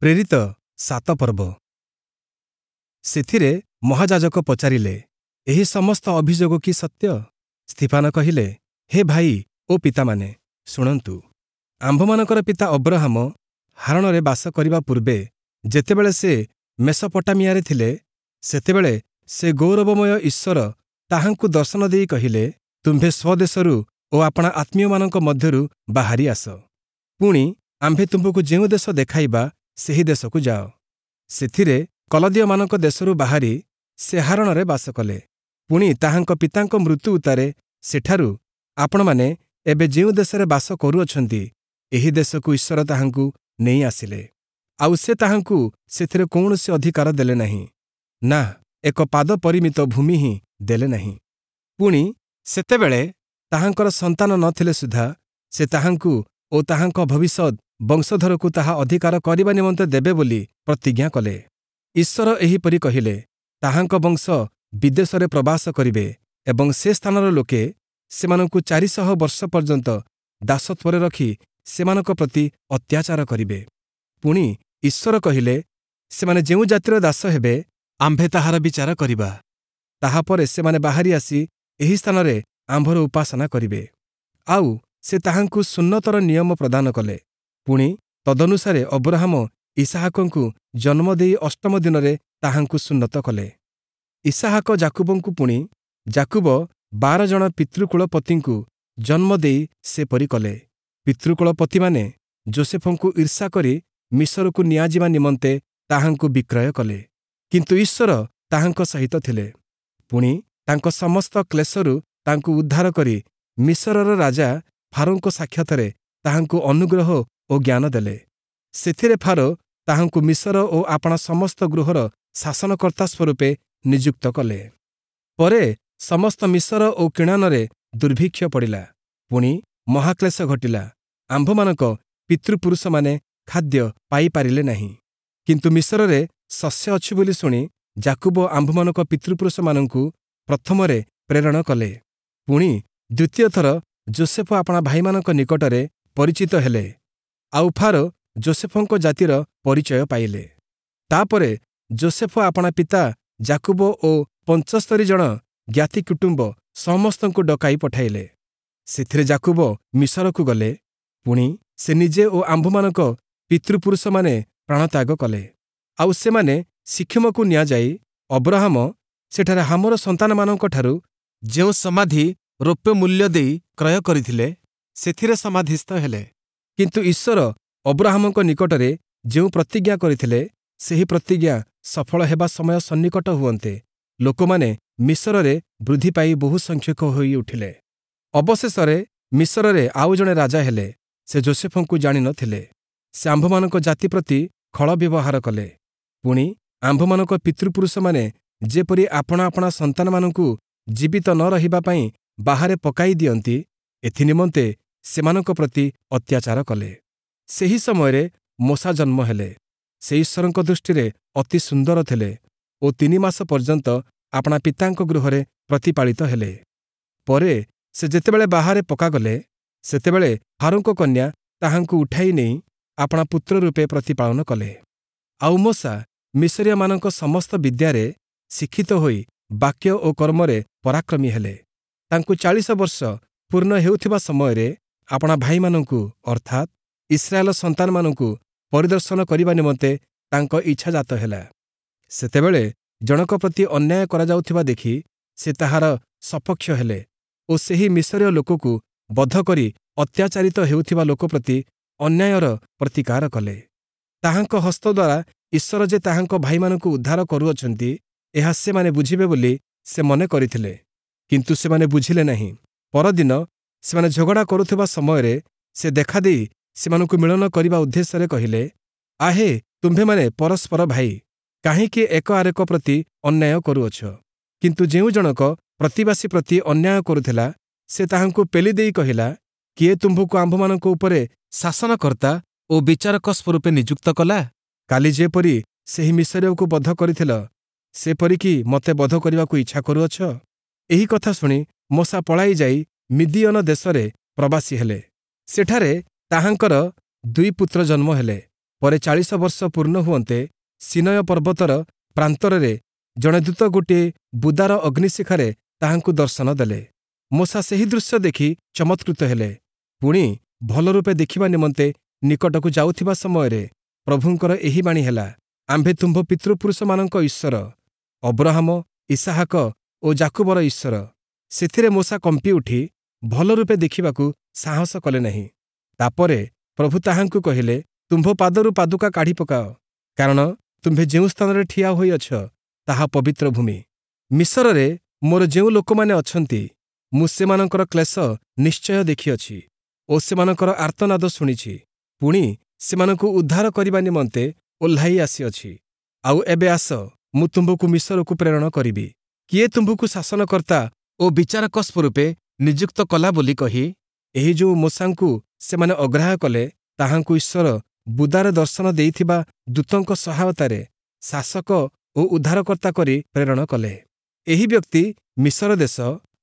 ପ୍ରେରିତ 7 ପର୍ବ। ସେଥିରେ ମହାଯାଜକ ପଚାରିଲେ, ଏହି ସମସ୍ତ ଅଭିଯୋଗ କି ସତ୍ୟ? ସ୍ତିଫାନ କହିଲେ, ହେ ଭାଇ ଓ ପିତାମାନେ, ଶୁଣନ୍ତୁ। ଆମ୍ଭମାନଙ୍କର ପିତା ଅବ୍ରାହମ ହାରାନରେ ବାସ କରିବା ପୂର୍ବେ ଯେତେବେଳେ ସେ ମେସୋପଟାମିଆରେ ଥିଲେ, ସେତେବେଳେ ସେ ଗୌରବମୟ ଈଶ୍ୱର ତାହାଙ୍କୁ ଦର୍ଶନ ଦେଇ କହିଲେ, ତୁମ୍ଭେ ସ୍ୱଦେଶରୁ ଓ ଆପଣା ଆତ୍ମୀୟମାନଙ୍କ ମଧ୍ୟରୁ ବାହାରି ଆସ। ପୁଣି ଆମ୍ଭେ ତୁମ୍ଭକୁ ଯେଉଁ ଦେଶ ଦେଖାଇବା ସେହି ଦେଶକୁ ଯାଅ। ସେଥିରେ କଲଦୀୟମାନଙ୍କ ଦେଶରୁ ବାହାରି ସେ ହାରାନରେ ବାସ କଲେ। ପୁଣି ତାହାଙ୍କ ପିତାଙ୍କ ମୃତ୍ୟୁ ଉତ୍ତାରେ ସେଠାରୁ ଆପଣମାନେ ଏବେ ଯେଉଁ ଦେଶରେ ବାସ କରୁଅଛନ୍ତି, ଏହି ଦେଶକୁ ଈଶ୍ୱର ତାହାଙ୍କୁ ନେଇ ଆସିଲେ। ଆଉ ସେ ତାହାଙ୍କୁ ସେଥିରେ କୌଣସି ଅଧିକାର ଦେଲେ ନାହିଁ, ନା ଏକ ପାଦ ପରିମିତ ଭୂମି ହିଁ ଦେଲେ ନାହିଁ। ପୁଣି ସେତେବେଳେ ତାହାଙ୍କର ସନ୍ତାନ ନଥିଲେ ସୁଦ୍ଧା ସେ ତାହାଙ୍କୁ ଓ ତାହାଙ୍କ ଭବିଷ୍ୟତ ବଂଶଧରକୁ ତାହା ଅଧିକାର କରିବା ନିମନ୍ତେ ଦେବେ ବୋଲି ପ୍ରତିଜ୍ଞା କଲେ। ଈଶ୍ୱର ଏହିପରି କହିଲେ, ତାହାଙ୍କ ବଂଶ ବିଦେଶରେ ପ୍ରବାସ କରିବେ ଏବଂ ସେ ସ୍ଥାନର ଲୋକେ ସେମାନଙ୍କୁ 400 ବର୍ଷ ପର୍ଯ୍ୟନ୍ତ ଦାସତ୍ୱରେ ରଖି ସେମାନଙ୍କ ପ୍ରତି ଅତ୍ୟାଚାର କରିବେ। ପୁଣି ଈଶ୍ୱର କହିଲେ, ସେମାନେ ଯେଉଁ ଜାତିର ଦାସ ହେବେ, ଆମ୍ଭେ ତାହାର ବିଚାର କରିବା। ତାହାପରେ ସେମାନେ ବାହାରି ଆସି ଏହି ସ୍ଥାନରେ ଆମ୍ଭର ଉପାସନା କରିବେ। ଆଉ ସେ ତାହାଙ୍କୁ ସୁନ୍ନତର ନିୟମ ପ୍ରଦାନ କଲେ। ପୁଣି ତଦନୁସାରେ ଅବ୍ରାହମ ଇସାହାକଙ୍କୁ ଜନ୍ମ ଦେଇ 8ମ ଦିନରେ ତାହାଙ୍କୁ ସୁନ୍ନତ କଲେ। ଇସାହାକ ଯାକୁବଙ୍କୁ, ପୁଣି ଯାକୁବ 12 ଜଣ ପିତୃକୁଳପତିଙ୍କୁ ଜନ୍ମ ଦେଇ ସେପରି କଲେ। ପିତୃକୁଳପତିମାନେ ଯୋସେଫଙ୍କୁ ଈର୍ଷା କରି ମିଶରକୁ ନିଆଯିବା ନିମନ୍ତେ ତାହାଙ୍କୁ ବିକ୍ରୟ କଲେ। କିନ୍ତୁ ଈଶ୍ୱର ତାହାଙ୍କ ସହିତ ଥିଲେ। ପୁଣି ତାଙ୍କ ସମସ୍ତ କ୍ଲେଶରୁ ତାଙ୍କୁ ଉଦ୍ଧାର କରି ମିଶରର ରାଜା ଫାରୋଙ୍କ ସାକ୍ଷାତରେ ତାହାଙ୍କୁ ଅନୁଗ୍ରହ ଓ ଜ୍ଞାନ ଦେଲେ। ସେଥିରେ ଫାରୋ ତାହାଙ୍କୁ ମିଶର ଓ ଆପଣା ସମସ୍ତ ଗୃହର ଶାସନକର୍ତ୍ତା ସ୍ୱରୂପେ ନିଯୁକ୍ତ କଲେ। ପରେ ସମସ୍ତ ମିଶର ଓ କିଣାନରେ ଦୁର୍ଭିକ୍ଷ ପଡ଼ିଲା। ପୁଣି ମହାକ୍ଲେଶ ଘଟିଲା। ଆମ୍ଭମାନଙ୍କ ପିତୃପୁରୁଷମାନେ ଖାଦ୍ୟ ପାଇପାରିଲେ ନାହିଁ। କିନ୍ତୁ ମିଶରରେ ଶସ୍ୟ ଅଛି ବୋଲି ଶୁଣି ଯାକୁବ ଆମ୍ଭମାନଙ୍କ ପିତୃପୁରୁଷମାନଙ୍କୁ ପ୍ରଥମରେ ପ୍ରେରଣ କଲେ। ପୁଣି ଦ୍ୱିତୀୟ ଥର ଯୋସେଫ ଆପଣା ଭାଇମାନଙ୍କ ନିକଟରେ ପରିଚିତ ହେଲେ। ଆଉ ଫାରୋ ଯୋସେଫଙ୍କ ଜାତିର ପରିଚୟ ପାଇଲେ। ତାପରେ ଯୋସେଫ ଆପଣା ପିତା ଯାକୁବ ଓ 75 ଜଣ ଜ୍ଞାତି କୁଟୁମ୍ବ ସମସ୍ତଙ୍କୁ ଡକାଇ ପଠାଇଲେ। ସେଥିରେ ଯାକୁବ ମିଶରକୁ ଗଲେ। ପୁଣି ସେ ନିଜେ ଓ ଆମ୍ଭମାନଙ୍କ ପିତୃପୁରୁଷମାନେ ପ୍ରାଣତ୍ୟାଗ କଲେ। ଆଉ ସେମାନେ ସିଖିମକୁ ନିଆଯାଇ ଅବ୍ରାହମ ସେଠାରେ ହାମର ସନ୍ତାନମାନଙ୍କଠାରୁ ଯେଉଁ ସମାଧି ରୌପ୍ୟ ମୂଲ୍ୟ ଦେଇ କ୍ରୟ କରିଥିଲେ, ସେଥିରେ ସମାଧିସ୍ଥ ହେଲେ। କିନ୍ତୁ ଈଶ୍ୱର ଅବ୍ରାହମଙ୍କ ନିକଟରେ ଯେଉଁ ପ୍ରତିଜ୍ଞା କରିଥିଲେ, ସେହି ପ୍ରତିଜ୍ଞା ସଫଳ ହେବା ସମୟ ସନ୍ନିକଟ ହୁଅନ୍ତେ ଲୋକମାନେ ମିଶରରେ ବୃଦ୍ଧି ପାଇ ବହୁ ସଂଖ୍ୟକ ହୋଇ ଉଠିଲେ। ଅବଶେଷରେ ମିଶରରେ ଆଉ ଜଣେ ରାଜା ହେଲେ। ସେ ଯୋସେଫଙ୍କୁ ଜାଣିନଥିଲେ। ସେ ଆମ୍ଭମାନଙ୍କ ଜାତି ପ୍ରତି ଖଳ ବ୍ୟବହାର କଲେ। ପୁଣି ଆମ୍ଭମାନଙ୍କ ପିତୃପୁରୁଷମାନେ ଯେପରି ଆପଣା ଆପଣା ସନ୍ତାନମାନଙ୍କୁ ଜୀବିତ ନ ରହିବା ପାଇଁ ବାହାରେ ପକାଇ ଦିଅନ୍ତି, ଏଥିନିମନ୍ତେ ସେମାନଙ୍କ ପ୍ରତି ଅତ୍ୟାଚାର କଲେ। ସେହି ସମୟରେ ମୋଶା ଜନ୍ମ ହେଲେ। ସେ ଈଶ୍ୱରଙ୍କ ଦୃଷ୍ଟିରେ ଅତି ସୁନ୍ଦର ଥିଲେ ଓ 3 ମାସ ପର୍ଯ୍ୟନ୍ତ ଆପଣା ପିତାଙ୍କ ଗୃହରେ ପ୍ରତିପାଳିତ ହେଲେ। ପରେ ସେ ଯେତେବେଳେ ବାହାରେ ପକାଗଲେ, ସେତେବେଳେ ଫାରୋଙ୍କ କନ୍ୟା ତାହାଙ୍କୁ ଉଠାଇ ନେଇ ଆପଣା ପୁତ୍ର ରୂପେ ପ୍ରତିପାଳନ କଲେ। ଆଉ ମୋଶା ମିଶରୀୟମାନଙ୍କ ସମସ୍ତ ବିଦ୍ୟାରେ ଶିକ୍ଷିତ ହୋଇ ବାକ୍ୟ ଓ କର୍ମରେ ପରାକ୍ରମୀ ହେଲେ। ତାଙ୍କୁ 40 ବର୍ଷ ପୂର୍ଣ୍ଣ ହେଉଥିବା ସମୟରେ ଆପଣା ଭାଇମାନଙ୍କୁ ଅର୍ଥାତ୍ ଇସ୍ରାଏଲ ସନ୍ତାନମାନଙ୍କୁ ପରିଦର୍ଶନ କରିବା ନିମନ୍ତେ ତାଙ୍କ ଇଚ୍ଛା ଜାତ ହେଲା। ସେତେବେଳେ ଜଣକ ପ୍ରତି ଅନ୍ୟାୟ କରାଯାଉଥିବା ଦେଖି ସେ ତାହାର ସପକ୍ଷ ହେଲେ ଓ ସେହି ମିଶରୀୟ ଲୋକକୁ ବଧ କରି ଅତ୍ୟାଚାରିତ ହେଉଥିବା ଲୋକ ପ୍ରତି ଅନ୍ୟାୟର ପ୍ରତିକାର କଲେ। ତାହାଙ୍କ ହସ୍ତ ଦ୍ୱାରା ଈଶ୍ୱର ଯେ ତାହାଙ୍କ ଭାଇମାନଙ୍କୁ ଉଦ୍ଧାର କରୁଅଛନ୍ତି, ଏହା ସେମାନେ ବୁଝିବେ ବୋଲି ସେ ମନେ କରିଥିଲେ। କିନ୍ତୁ ସେମାନେ ବୁଝିଲେ ନାହିଁ। ପରଦିନ ସେମାନେ ଝଗଡ଼ା କରୁଥିବା ସମୟରେ ସେ ଦେଖାଦେଇ ସେମାନଙ୍କୁ ମିଳନ କରିବା ଉଦ୍ଦେଶ୍ୟରେ କହିଲେ, ଆହେ, ତୁମ୍ଭେମାନେ ପରସ୍ପର ଭାଇ, କାହିଁକି ଏକ ଆରେକ ପ୍ରତି ଅନ୍ୟାୟ କରୁଅଛ? କିନ୍ତୁ ଯେଉଁ ଜଣକ ପ୍ରତିବାସୀ ପ୍ରତି ଅନ୍ୟାୟ କରୁଥିଲା, ସେ ତାହାଙ୍କୁ ପେଲି ଦେଇ କହିଲା, କିଏ ତୁମ୍ଭକୁ ଆମ୍ଭମାନଙ୍କ ଉପରେ ଶାସନକର୍ତ୍ତା ଓ ବିଚାରକ ସ୍ୱରୂପେ ନିଯୁକ୍ତ କଲା? କାଲି ଯେପରି ସେହି ମିଶରୀୟକୁ ବଧ କରିଥିଲ, ସେପରିକି ମୋତେ ବଧ କରିବାକୁ ଇଚ୍ଛା କରୁଅଛ? ଏହି କଥା ଶୁଣି ମୋଶା ପଳାଇ ଯାଇ ମିଦିୟନ ଦେଶରେ ପ୍ରବାସୀ ହେଲେ। ସେଠାରେ ତାହାଙ୍କର 2 ପୁତ୍ର ଜନ୍ମ ହେଲେ। ପରେ 40 ବର୍ଷ ପୂର୍ଣ୍ଣ ହୁଅନ୍ତେ ସିନୟ ପର୍ବତର ପ୍ରାନ୍ତରରେ ଜଣେ ଦୂତ ଗୋଟିଏ ବୁଦାର ଅଗ୍ନିଶିଖାରେ ତାହାଙ୍କୁ ଦର୍ଶନ ଦେଲେ। ମୋଶା ସେହି ଦୃଶ୍ୟ ଦେଖି ଚମତ୍କୃତ ହେଲେ। ପୁଣି ଭଲ ରୂପେ ଦେଖିବା ନିମନ୍ତେ ନିକଟକୁ ଯାଉଥିବା ସମୟରେ ପ୍ରଭୁଙ୍କର ଏହି ବାଣୀ ହେଲା, ଆମ୍ଭେ ତୁମ୍ଭ ପିତୃପୁରୁଷମାନଙ୍କ ଈଶ୍ୱର, ଅବ୍ରାହମ, ଇସାହାକ ଓ ଯାକୁବର ଈଶ୍ୱର। ସେଥିରେ ମୋଶା କମ୍ପି ଉଠି ଭଲ ରୂପେ ଦେଖିବାକୁ ସାହସ କଲେ ନାହିଁ। ତାପରେ ପ୍ରଭୁ ତାହାଙ୍କୁ କହିଲେ, ତୁମ୍ଭ ପାଦରୁ ପାଦୁକା କାଢ଼ି ପକାଅ, କାରଣ ତୁମ୍ଭେ ଯେଉଁ ସ୍ଥାନରେ ଠିଆ ହୋଇଅଛ ତାହା ପବିତ୍ର ଭୂମି। ମିଶରରେ ମୋର ଯେଉଁ ଲୋକମାନେ ଅଛନ୍ତି, ମୁଁ ସେମାନଙ୍କର କ୍ଲେଶ ନିଶ୍ଚୟ ଦେଖିଅଛି ଓ ସେମାନଙ୍କର ଆର୍ତ୍ତନାଦ ଶୁଣିଛି। ପୁଣି ସେମାନଙ୍କୁ ଉଦ୍ଧାର କରିବା ନିମନ୍ତେ ଓହ୍ଲାଇ ଆସିଅଛି। ଆଉ ଏବେ ଆସ, ମୁଁ ତୁମ୍ଭକୁ ମିଶରକୁ ପ୍ରେରଣ କରିବି। କିଏ ତୁମ୍ଭକୁ ଶାସନକର୍ତ୍ତା ଓ ବିଚାରକ ସ୍ୱରୂପେ ନିଯୁକ୍ତ କଲା ବୋଲି କହି ଏହି ଯେଉଁ ମୋଶାଙ୍କୁ ସେମାନେ ଅଗ୍ରାହ୍ୟ କଲେ, ତାହାଙ୍କୁ ଈଶ୍ୱର ବୁଦାରେ ଦର୍ଶନ ଦେଇଥିବା ଦୂତଙ୍କ ସହାୟତାରେ ଶାସକ ଓ ଉଦ୍ଧାରକର୍ତ୍ତା କରି ପ୍ରେରଣ କଲେ। ଏହି ବ୍ୟକ୍ତି ମିଶର ଦେଶ,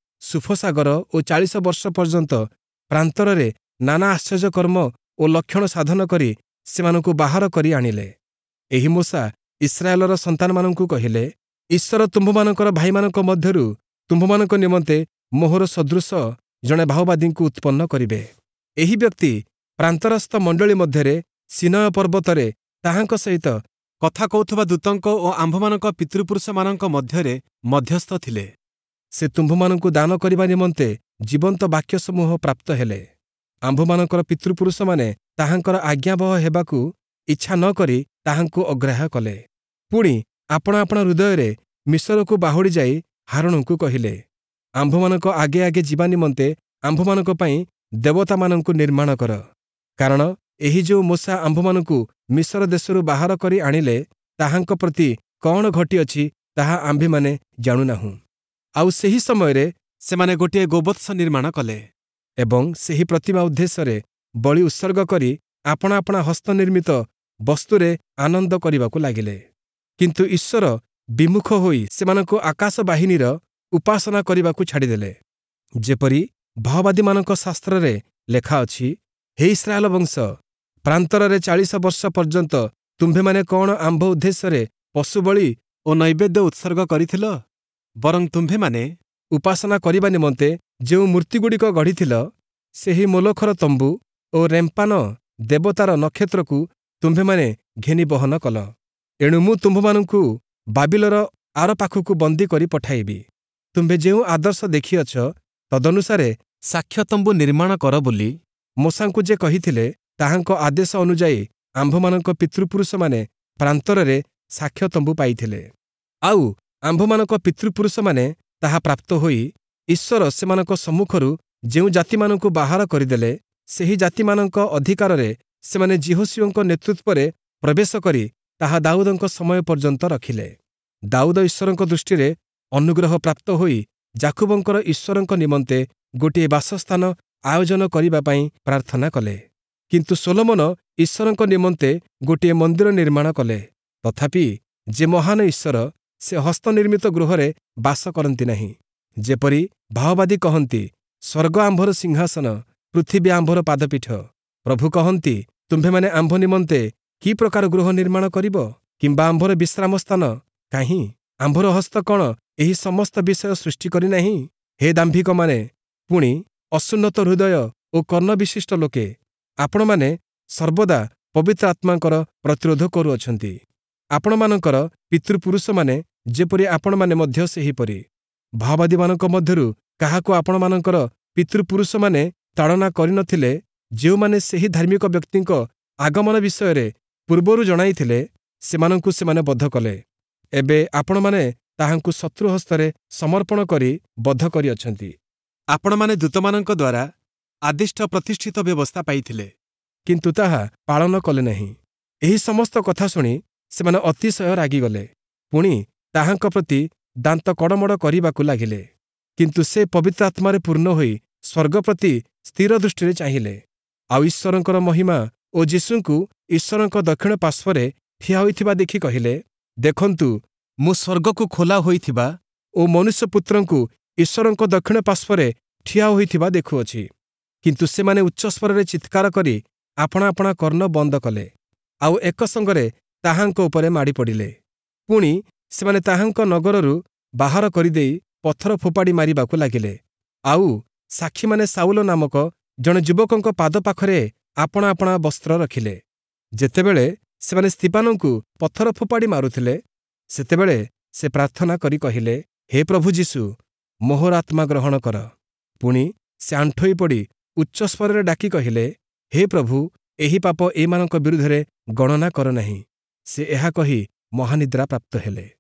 ସୁଫସାଗର ଓ 40 ବର୍ଷ ପର୍ଯ୍ୟନ୍ତ ପ୍ରାନ୍ତରରେ ନାନା ଆଶ୍ଚର୍ଯ୍ୟକର୍ମ ଓ ଲକ୍ଷଣ ସାଧନ କରି ସେମାନଙ୍କୁ ବାହାର କରି ଆଣିଲେ। ଏହି ମୋଶା ଇସ୍ରାଏଲର ସନ୍ତାନମାନଙ୍କୁ କହିଲେ, ଈଶ୍ୱର ତୁମ୍ଭମାନଙ୍କର ଭାଇମାନଙ୍କ ମଧ୍ୟରୁ ତୁମ୍ଭମାନଙ୍କ ନିମନ୍ତେ ମୋହର ସଦୃଶ ଜଣେ ମାଓବାଦୀଙ୍କୁ ଉତ୍ପନ୍ନ କରିବେ। ଏହି ବ୍ୟକ୍ତି ପ୍ରାନ୍ତରସ୍ଥ ମଣ୍ଡଳୀ ମଧ୍ୟରେ ସିନୟ ପର୍ବତରେ ତାହାଙ୍କ ସହିତ କଥା କହୁଥିବା ଦୂତଙ୍କ ଓ ଆମ୍ଭମାନଙ୍କ ପିତୃପୁରୁଷମାନଙ୍କ ମଧ୍ୟରେ ମଧ୍ୟସ୍ଥ ଥିଲେ। ସେ ତୁମ୍ଭମାନଙ୍କୁ ଦାନ କରିବା ନିମନ୍ତେ ଜୀବନ୍ତ ବାକ୍ୟସମୂହ ପ୍ରାପ୍ତ ହେଲେ। ଆମ୍ଭମାନଙ୍କର ପିତୃପୁରୁଷମାନେ ତାହାଙ୍କର ଆଜ୍ଞାବହ ହେବାକୁ ଇଚ୍ଛା ନ କରି ତାହାଙ୍କୁ ଅଗ୍ରାହ୍ୟ କଲେ। ପୁଣି ଆପଣ ଆପଣ ହୃଦୟରେ ମିଶରକୁ ବାହୁଡ଼ି ଯାଇ ହାରୁନଙ୍କୁ କହିଲେ, ଆମ୍ଭମାନଙ୍କ ଆଗେ ଆଗେ ଯିବା ନିମନ୍ତେ ଆମ୍ଭମାନଙ୍କ ପାଇଁ ଦେବତାମାନଙ୍କୁ ନିର୍ମାଣ କର, କାରଣ ଏହି ଯେଉଁ ମୋଶା ଆମ୍ଭମାନଙ୍କୁ ମିଶର ଦେଶରୁ ବାହାର କରି ଆଣିଲେ, ତାହାଙ୍କ ପ୍ରତି କଣ ଘଟିଅଛି ତାହା ଆମ୍ଭେମାନେ ଜାଣୁନାହୁଁ। ଆଉ ସେହି ସମୟରେ ସେମାନେ ଗୋଟିଏ ଗୋବତ୍ସ ନିର୍ମାଣ କଲେ ଏବଂ ସେହି ପ୍ରତିମା ଉଦ୍ଦେଶ୍ୟରେ ବଳି ଉତ୍ସର୍ଗ କରି ଆପଣା ଆପଣା ହସ୍ତନିର୍ମିତ ବସ୍ତୁରେ ଆନନ୍ଦ କରିବାକୁ ଲାଗିଲେ। କିନ୍ତୁ ଈଶ୍ୱର ବିମୁଖ ହୋଇ ସେମାନଙ୍କୁ ଆକାଶ ବାହିନୀର ଉପାସନା କରିବାକୁ ଛାଡ଼ିଦେଲେ। ଯେପରି ମାଓବାଦୀମାନଙ୍କ ଶାସ୍ତ୍ରରେ ଲେଖାଅଛି, ହେ ଇସ୍ରାଏଲ ବଂଶ, ପ୍ରାନ୍ତରରେ 40 ବର୍ଷ ପର୍ଯ୍ୟନ୍ତ ତୁମ୍ଭେମାନେ କଣ ଆମ୍ଭ ଉଦ୍ଦେଶ୍ୟରେ ପଶୁବଳି ଓ ନୈବେଦ୍ୟ ଉତ୍ସର୍ଗ କରିଥିଲ? ବରଂ ତୁମ୍ଭେମାନେ ଉପାସନା କରିବା ନିମନ୍ତେ ଯେଉଁ ମୂର୍ତ୍ତିଗୁଡ଼ିକ ଗଢ଼ିଥିଲ, ସେହି ମୋଲଖର ତମ୍ବୁ ଓ ରେମ୍ପାନ ଦେବତାର ନକ୍ଷତ୍ରକୁ ତୁମ୍ଭେମାନେ ଘେନି ବହନ କଲ। ଏଣୁ ମୁଁ ତୁମ୍ଭମାନଙ୍କୁ ବାବିଲର ଆରପାଖକୁ ବନ୍ଦୀ କରି ପଠାଇବି। ତୁମ୍ଭେ ଯେଉଁ ଆଦର୍ଶ ଦେଖିଅଛ, ତଦନୁସାରେ ସାକ୍ଷ୍ୟତମ୍ବୁ ନିର୍ମାଣ କର ବୋଲି ମୋଶାଙ୍କୁ ଯେ କହିଥିଲେ, ତାହାଙ୍କ ଆଦେଶ ଅନୁଯାୟୀ ଆମ୍ଭମାନଙ୍କ ପିତୃପୁରୁଷମାନେ ପ୍ରାନ୍ତରରେ ସାକ୍ଷ୍ୟତମ୍ବୁ ପାଇଥିଲେ। ଆଉ ଆମ୍ଭମାନଙ୍କ ପିତୃପୁରୁଷମାନେ ତାହା ପ୍ରାପ୍ତ ହୋଇ ଈଶ୍ୱର ସେମାନଙ୍କ ସମ୍ମୁଖରୁ ଯେଉଁ ଜାତିମାନଙ୍କୁ ବାହାର କରିଦେଲେ, ସେହି ଜାତିମାନଙ୍କ ଅଧିକାରରେ ସେମାନେ ଯିହୋଶୁଆଙ୍କ ନେତୃତ୍ୱରେ ପ୍ରବେଶ କରି ତାହା ଦାଉଦଙ୍କ ସମୟ ପର୍ଯ୍ୟନ୍ତ ରଖିଲେ। ଦାଉଦ ଈଶ୍ୱରଙ୍କ ଦୃଷ୍ଟିରେ ଅନୁଗ୍ରହ ପ୍ରାପ୍ତ ହୋଇ ଯାକୁବଙ୍କର ଈଶ୍ୱରଙ୍କ ନିମନ୍ତେ ଗୋଟିଏ ବାସସ୍ଥାନ ଆୟୋଜନ କରିବା ପାଇଁ ପ୍ରାର୍ଥନା କଲେ। କିନ୍ତୁ ସୋଲୋମନ ଈଶ୍ୱରଙ୍କ ନିମନ୍ତେ ଗୋଟିଏ ମନ୍ଦିର ନିର୍ମାଣ କଲେ। ତଥାପି ଯେ ମହାନ ଈଶ୍ୱର, ସେ ହସ୍ତନିର୍ମିତ ଗୃହରେ ବାସ କରନ୍ତି ନାହିଁ। ଯେପରି ମାଓବାଦୀ କହନ୍ତି, ସ୍ୱର୍ଗ ଆମ୍ଭର ସିଂହାସନ, ପୃଥିବୀ ଆମ୍ଭର ପାଦପୀଠ। ପ୍ରଭୁ କହନ୍ତି, ତୁମ୍ଭେମାନେ ଆମ୍ଭ ନିମନ୍ତେ କି ପ୍ରକାର ଗୃହ ନିର୍ମାଣ କରିବ, କିମ୍ବା ଆମ୍ଭର ବିଶ୍ରାମ ସ୍ଥାନ କାହିଁ? ଆମ୍ଭର ହସ୍ତ କଣ ଏହି ସମସ୍ତ ବିଷୟ ସୃଷ୍ଟି କରିନାହିଁ? ହେ ଦାମ୍ଭିକମାନେ, ପୁଣି ଅସୁନ୍ନତ ହୃଦୟ ଓ କର୍ଣ୍ଣ ବିଶିଷ୍ଟ ଲୋକେ, ଆପଣମାନେ ସର୍ବଦା ପବିତ୍ର ଆତ୍ମାଙ୍କର ପ୍ରତିରୋଧ କରୁଅଛନ୍ତି। ଆପଣମାନଙ୍କର ପିତୃପୁରୁଷମାନେ ଯେପରି ଆପଣମାନେ ମଧ୍ୟ ସେହିପରି। ମାଓବାଦୀମାନଙ୍କ ମଧ୍ୟରୁ କାହାକୁ ଆପଣମାନଙ୍କର ପିତୃପୁରୁଷମାନେ ତାଡ଼ନା କରିନଥିଲେ, ଯେଉଁମାନେ ସେହି ଧାର୍ମିକ ବ୍ୟକ୍ତିଙ୍କ ଆଗମନ ବିଷୟରେ ପୂର୍ବରୁ ଜଣାଇଥିଲେ, ସେମାନଙ୍କୁ ସେମାନେ ବଦ୍ଧ କଲେ। ଏବେ ଆପଣମାନେ ତାହାଙ୍କୁ ଶତ୍ରୁ ହସ୍ତରେ ସମର୍ପଣ କରି ବଦ୍ଧ କରିଅଛନ୍ତି। ଆପଣମାନେ ଦୂତମାନଙ୍କ ଦ୍ୱାରା ଆଦିଷ୍ଟ ପ୍ରତିଷ୍ଠିତ ବ୍ୟବସ୍ଥା ପାଇଥିଲେ, କିନ୍ତୁ ତାହା ପାଳନ କଲେ ନାହିଁ। ଏହି ସମସ୍ତ କଥା ଶୁଣି ସେମାନେ ଅତିଶୟ ରାଗିଗଲେ। ପୁଣି ତାହାଙ୍କ ପ୍ରତି ଦାନ୍ତ କଡ଼ମଡ଼ କରିବାକୁ ଲାଗିଲେ। କିନ୍ତୁ ସେ ପବିତ୍ର ଆତ୍ମାରେ ପୂର୍ଣ୍ଣ ହୋଇ ସ୍ୱର୍ଗ ପ୍ରତି ସ୍ଥିର ଦୃଷ୍ଟିରେ ଚାହିଁଲେ, ଆଉ ଈଶ୍ୱରଙ୍କର ମହିମା ଓ ଯୀଶୁଙ୍କୁ ଈଶ୍ୱରଙ୍କ ଦକ୍ଷିଣ ପାର୍ଶ୍ୱରେ ଠିଆ ହୋଇଥିବା ଦେଖି କହିଲେ, ଦେଖନ୍ତୁ, ମୁଁ ସ୍ୱର୍ଗକୁ ଖୋଲା ହୋଇଥିବା ଓ ମନୁଷ୍ୟପୁତ୍ରଙ୍କୁ ଈଶ୍ୱରଙ୍କ ଦକ୍ଷିଣ ପାର୍ଶ୍ୱରେ ଠିଆ ହୋଇଥିବା ଦେଖୁଅଛି। କିନ୍ତୁ ସେମାନେ ଉଚ୍ଚସ୍ୱରରେ ଚିତ୍କାର କରି ଆପଣା ଆପଣା କର୍ଣ୍ଣ ବନ୍ଦ କଲେ। ଆଉ ଏକ ସଙ୍ଗରେ ତାହାଙ୍କ ଉପରେ ମାଡ଼ି ପଡ଼ିଲେ। ପୁଣି ସେମାନେ ତାହାଙ୍କ ନଗରରୁ ବାହାର କରିଦେଇ ପଥର ଫୋପାଡ଼ି ମାରିବାକୁ ଲାଗିଲେ। ଆଉ ସାକ୍ଷୀମାନେ ସାଉଲ ନାମକ ଜଣେ ଯୁବକଙ୍କ ପାଦ ପାଖରେ ଆପଣା ଆପଣା ବସ୍ତ୍ର ରଖିଲେ। ଯେତେବେଳେ ସେମାନେ ସ୍ତିଫାନଙ୍କୁ ପଥର ଫୋପାଡ଼ି ମାରୁଥିଲେ, ସେତେବେଳେ ସେ ପ୍ରାର୍ଥନା କରି କହିଲେ, ହେ ପ୍ରଭୁ ଯୀଶୁ, ମୋହର ଆତ୍ମା ଗ୍ରହଣ କର। ପୁଣି ସେ ଆଣ୍ଠୋଇ ପଡ଼ି ଉଚ୍ଚସ୍ୱରରେ ଡାକି କହିଲେ, ହେ ପ୍ରଭୁ, ଏହି ପାପ ଏମାନଙ୍କ ବିରୁଦ୍ଧରେ ଗଣନା କର ନାହିଁ। ସେ ଏହା କହି ମହାନିଦ୍ରା ପ୍ରାପ୍ତ ହେଲେ।